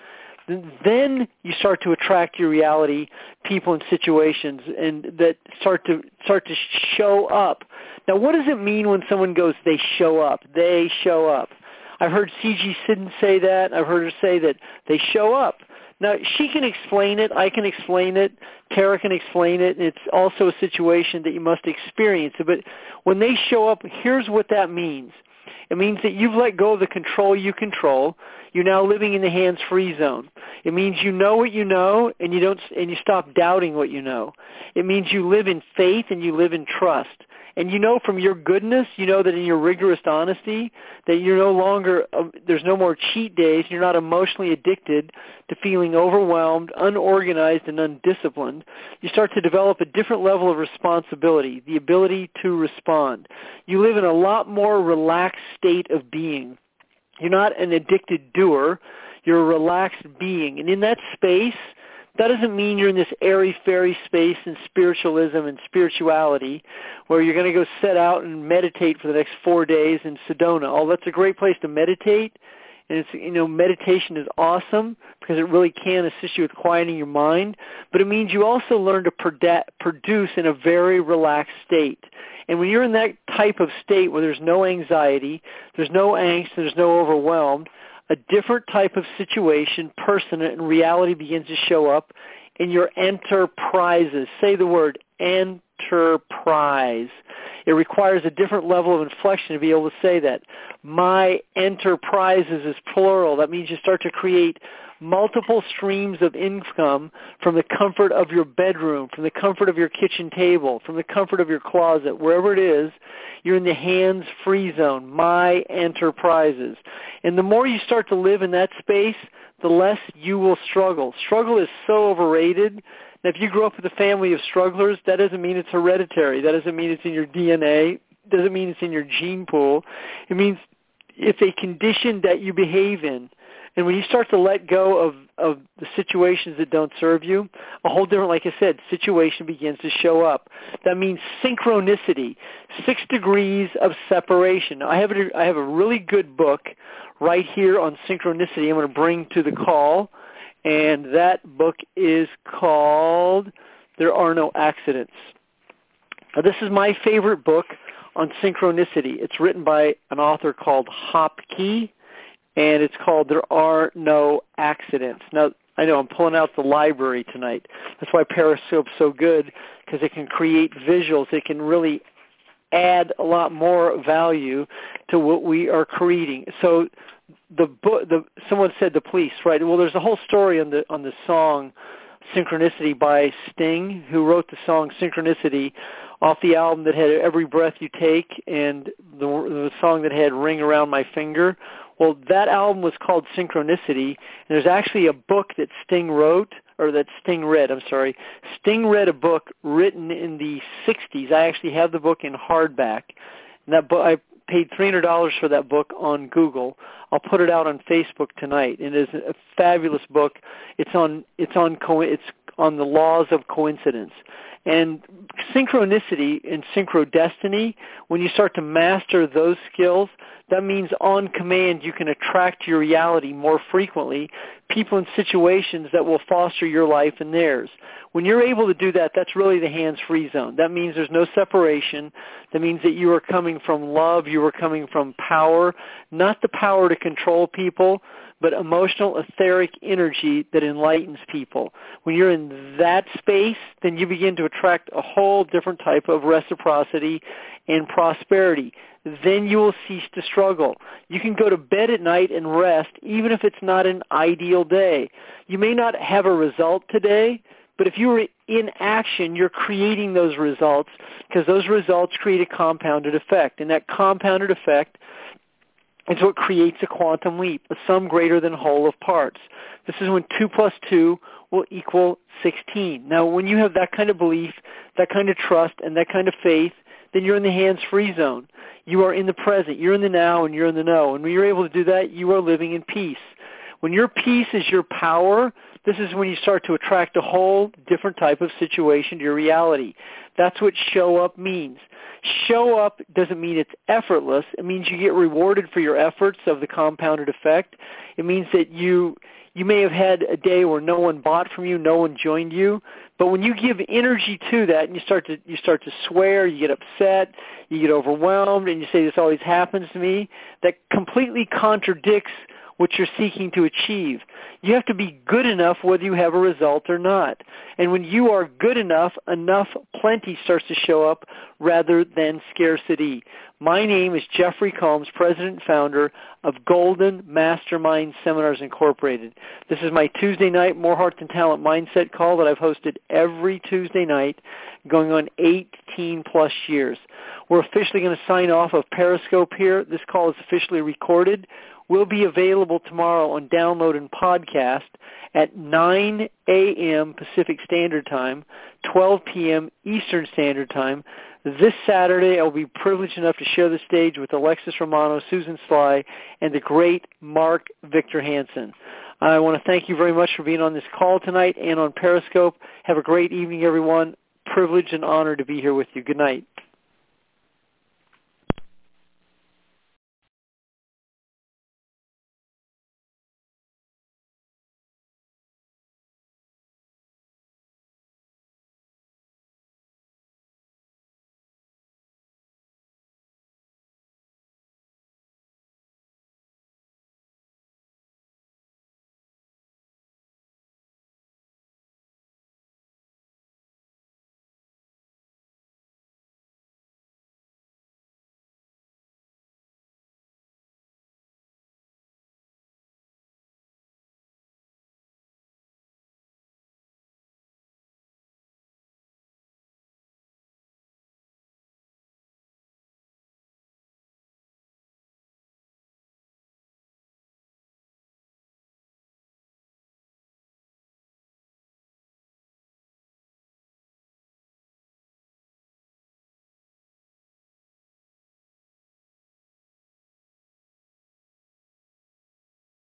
then you start to attract your reality, people and situations, and that start to start to show up. Now, what does it mean when someone goes, they show up? They show up. I've heard C G Siddon say that. I've heard her say that they show up. Now, she can explain it. I can explain it. Tara can explain it. It's also a situation that you must experience. But when they show up, here's what that means. It means that you've let go of the control you control. You're now living in the hands-free zone. It means you know what you know, and you don't, and you stop doubting what you know. It means you live in faith and you live in trust. And you know from your goodness, you know that in your rigorous honesty, that you're no longer, uh, there's no more cheat days. You're not emotionally addicted to feeling overwhelmed, unorganized, and undisciplined. You start to develop a different level of responsibility, the ability to respond. You live in a lot more relaxed state of being. You're not an addicted doer. You're a relaxed being. And in that space, that doesn't mean you're in this airy-fairy space in spiritualism and spirituality where you're going to go set out and meditate for the next four days in Sedona. Oh, that's a great place to meditate. And it's, you know, meditation is awesome because it really can assist you with quieting your mind. But it means you also learn to produ- produce in a very relaxed state. And when you're in that type of state where there's no anxiety, there's no angst, there's no overwhelm, a different type of situation, person, and reality begins to show up in your enterprises. Say the word enterprise. It requires a different level of inflection to be able to say that. My enterprises is plural. That means you start to create multiple streams of income from the comfort of your bedroom, from the comfort of your kitchen table, from the comfort of your closet, wherever it is. You're in the hands-free zone, my enterprises. And the more you start to live in that space, the less you will struggle. Struggle is so overrated. Now, if you grew up with a family of strugglers, that doesn't mean it's hereditary. That doesn't mean it's in your D N A. It doesn't mean it's in your gene pool. It means it's a condition that you behave in. And when you start to let go of, of the situations that don't serve you, a whole different, like I said, situation begins to show up. That means synchronicity, six degrees of separation. I have a, I have a really good book right here on synchronicity I'm going to bring to the call, and that book is called There Are No Accidents. Now, this is my favorite book on synchronicity. It's written by an author called Hopkey, and it's called There Are No Accidents. Now, I know I'm pulling out the library tonight. That's why Periscope's so good, because it can create visuals. It can really add a lot more value to what we are creating. So the book, the, someone said the police, right? Well, there's a whole story on the on the song Synchronicity by Sting, who wrote the song Synchronicity off the album that had Every Breath You Take and the, the song that had Ring Around My Finger. Well, that album was called Synchronicity, and there's actually a book that Sting wrote, or that Sting read, I'm sorry. Sting read a book written in the sixties. I actually have the book in hardback. And that book, I paid three hundred dollars for that book on Google. I'll put it out on Facebook tonight. It is a fabulous book. It's on it's on co- it's on the laws of coincidence. And synchronicity and synchrodestiny, when you start to master those skills, that means on command you can attract your reality more frequently, people and situations that will foster your life and theirs. When you're able to do that, that's really the hands-free zone. That means there's no separation. That means that you are coming from love, you are coming from power, not the power to control people, but emotional, etheric energy that enlightens people. When you're in that space, then you begin to attract a whole different type of reciprocity and prosperity. Then you will cease to struggle. You can go to bed at night and rest, even if it's not an ideal day. You may not have a result today, but if you're in action, you're creating those results because those results create a compounded effect. And that compounded effect is what creates a quantum leap, a sum greater than whole of parts. This is when two plus two will equal sixteen. Now, when you have that kind of belief, that kind of trust, and that kind of faith, then you're in the hands-free zone. You are in the present. You're in the now, and you're in the know. And when you're able to do that, you are living in peace. When your peace is your power, this is when you start to attract a whole different type of situation to your reality. That's what show up means. Show up doesn't mean it's effortless. It means you get rewarded for your efforts of the compounded effect. It means that you You may have had a day where no one bought from you, no one joined you. But when you give energy to that and you start to you start to swear, you get upset, you get overwhelmed, and you say this always happens to me, that completely contradicts what you're seeking to achieve. You have to be good enough whether you have a result or not. And when you are good enough, enough plenty starts to show up rather than scarcity. My name is Jeffrey Combs, president and founder of Golden Mastermind Seminars Incorporated. This is my Tuesday night More Heart Than Talent Mindset call that I've hosted every Tuesday night going on eighteen plus years. We're officially going to sign off of Periscope here. This call is officially recorded. Will be available tomorrow on download and podcast at nine a.m. Pacific Standard Time, twelve p.m. Eastern Standard Time. This Saturday, I'll be privileged enough to share the stage with Alexis Romano, Susan Sly, and the great Mark Victor Hansen. I want to thank you very much for being on this call tonight and on Periscope. Have a great evening, everyone. Privileged and honored to be here with you. Good night.